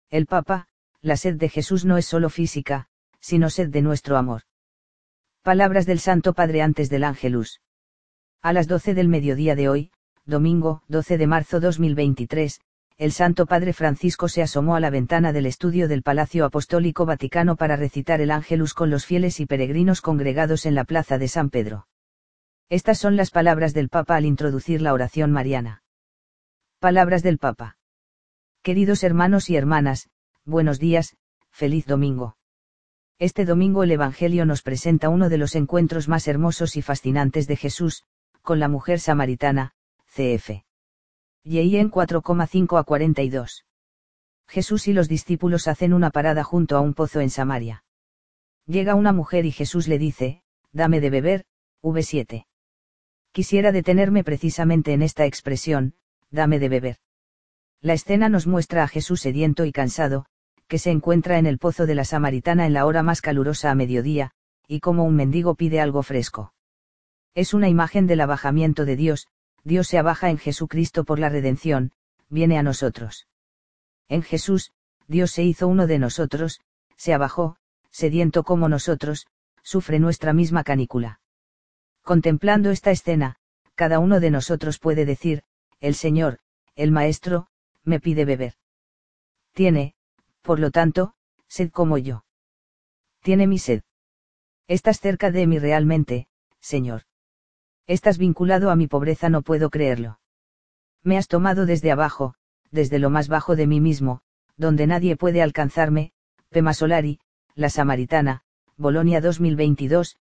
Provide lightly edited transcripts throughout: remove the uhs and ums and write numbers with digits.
El Papa, la sed de Jesús no es solo física, sino sed de nuestro amor. Palabras del Santo Padre antes del Ángelus. A las 12 del mediodía de hoy, domingo, 12 de marzo 2023, el Santo Padre Francisco se asomó a la ventana del estudio del Palacio Apostólico Vaticano para recitar el Ángelus con los fieles y peregrinos congregados en la plaza de San Pedro. Estas son las palabras del Papa al introducir la oración mariana. Palabras del Papa. Queridos hermanos y hermanas, buenos días, feliz domingo. Este domingo el Evangelio nos presenta uno de los encuentros más hermosos y fascinantes de Jesús, con la mujer samaritana, cf. J.I.N. 4,5 a 42. Jesús y los discípulos hacen una parada junto a un pozo en Samaria. Llega una mujer y Jesús le dice, dame de beber, v7. Quisiera detenerme precisamente en esta expresión, dame de beber. La escena nos muestra a Jesús sediento y cansado, que se encuentra en el pozo de la Samaritana en la hora más calurosa a mediodía, y como un mendigo pide algo fresco. Es una imagen del abajamiento de Dios. Dios se abaja en Jesucristo por la redención, viene a nosotros. En Jesús, Dios se hizo uno de nosotros, se abajó, sediento como nosotros, sufre nuestra misma canícula. Contemplando esta escena, cada uno de nosotros puede decir, el Señor, el Maestro, me pide beber. Tiene, por lo tanto, sed como yo. Tiene mi sed. Estás cerca de mí realmente, Señor. Estás vinculado a mi pobreza, no puedo creerlo. Me has tomado desde abajo, desde lo más bajo de mí mismo, donde nadie puede alcanzarme, Pema Solari, La Samaritana, Bolonia 2022,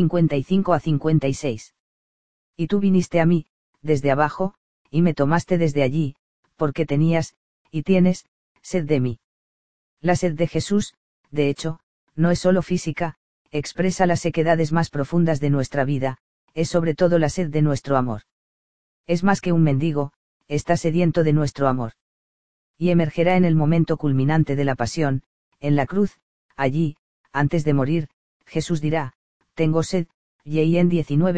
55 a 56. Y tú viniste a mí, desde abajo, y me tomaste desde allí, porque tenías, y tienes, sed de mí. La sed de Jesús, de hecho, no es solo física, expresa las sequedades más profundas de nuestra vida, es sobre todo la sed de nuestro amor. Es más que un mendigo, está sediento de nuestro amor. Y emergerá en el momento culminante de la pasión, en la cruz, allí, antes de morir, Jesús dirá, tengo sed, J.I.N.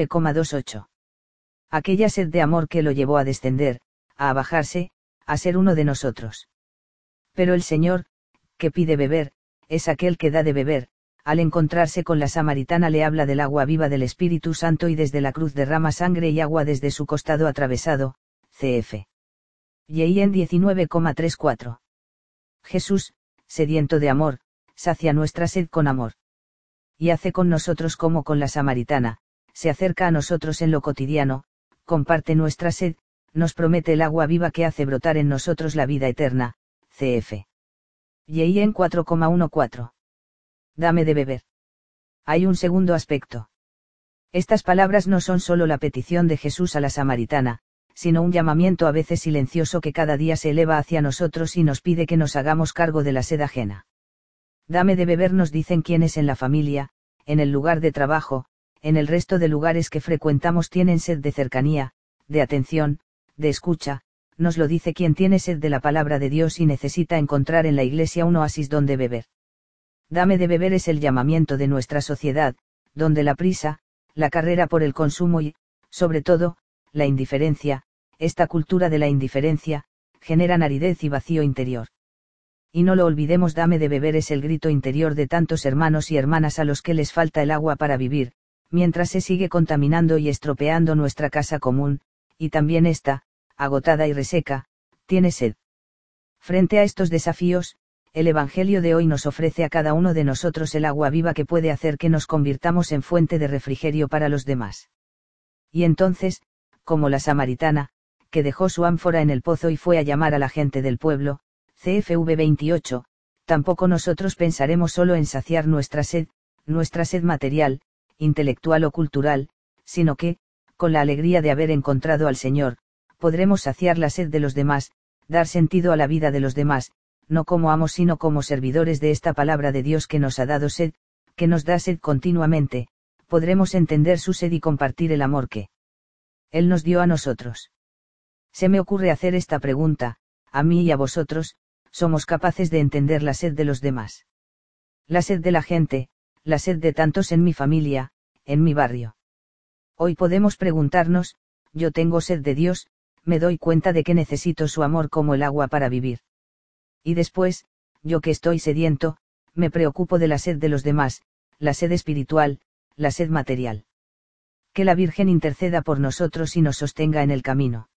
19,28. Aquella sed de amor que lo llevó a descender, a bajarse, a ser uno de nosotros. Pero el Señor, que pide beber, es aquel que da de beber. Al encontrarse con la samaritana le habla del agua viva del Espíritu Santo y desde la cruz derrama sangre y agua desde su costado atravesado, cf. J.I.N. 19,34. Jesús, sediento de amor, sacia nuestra sed con amor. Y hace con nosotros como con la samaritana, se acerca a nosotros en lo cotidiano, comparte nuestra sed, nos promete el agua viva que hace brotar en nosotros la vida eterna, cf. J.I.N. 4,14. Dame de beber. Hay un segundo aspecto. Estas palabras no son solo la petición de Jesús a la samaritana, sino un llamamiento a veces silencioso que cada día se eleva hacia nosotros y nos pide que nos hagamos cargo de la sed ajena. Dame de beber, nos dicen quienes en la familia, en el lugar de trabajo, en el resto de lugares que frecuentamos tienen sed de cercanía, de atención, de escucha, nos lo dice quien tiene sed de la palabra de Dios y necesita encontrar en la Iglesia un oasis donde beber. Dame de beber es el llamamiento de nuestra sociedad, donde la prisa, la carrera por el consumo y, sobre todo, la indiferencia, esta cultura de la indiferencia, generan aridez y vacío interior. Y no lo olvidemos, dame de beber es el grito interior de tantos hermanos y hermanas a los que les falta el agua para vivir, mientras se sigue contaminando y estropeando nuestra casa común, y también esta, agotada y reseca, tiene sed. Frente a estos desafíos, el Evangelio de hoy nos ofrece a cada uno de nosotros el agua viva que puede hacer que nos convirtamos en fuente de refrigerio para los demás. Y entonces, como la samaritana, que dejó su ánfora en el pozo y fue a llamar a la gente del pueblo, CFV 28, tampoco nosotros pensaremos solo en saciar nuestra sed material, intelectual o cultural, sino que, con la alegría de haber encontrado al Señor, podremos saciar la sed de los demás, dar sentido a la vida de los demás, no como amos sino como servidores de esta palabra de Dios que nos ha dado sed, que nos da sed continuamente, podremos entender su sed y compartir el amor que Él nos dio a nosotros. Se me ocurre hacer esta pregunta, a mí y a vosotros, ¿somos capaces de entender la sed de los demás? La sed de la gente, la sed de tantos en mi familia, en mi barrio. Hoy podemos preguntarnos, yo tengo sed de Dios, me doy cuenta de que necesito su amor como el agua para vivir. Y después, yo que estoy sediento, me preocupo de la sed de los demás, la sed espiritual, la sed material. Que la Virgen interceda por nosotros y nos sostenga en el camino.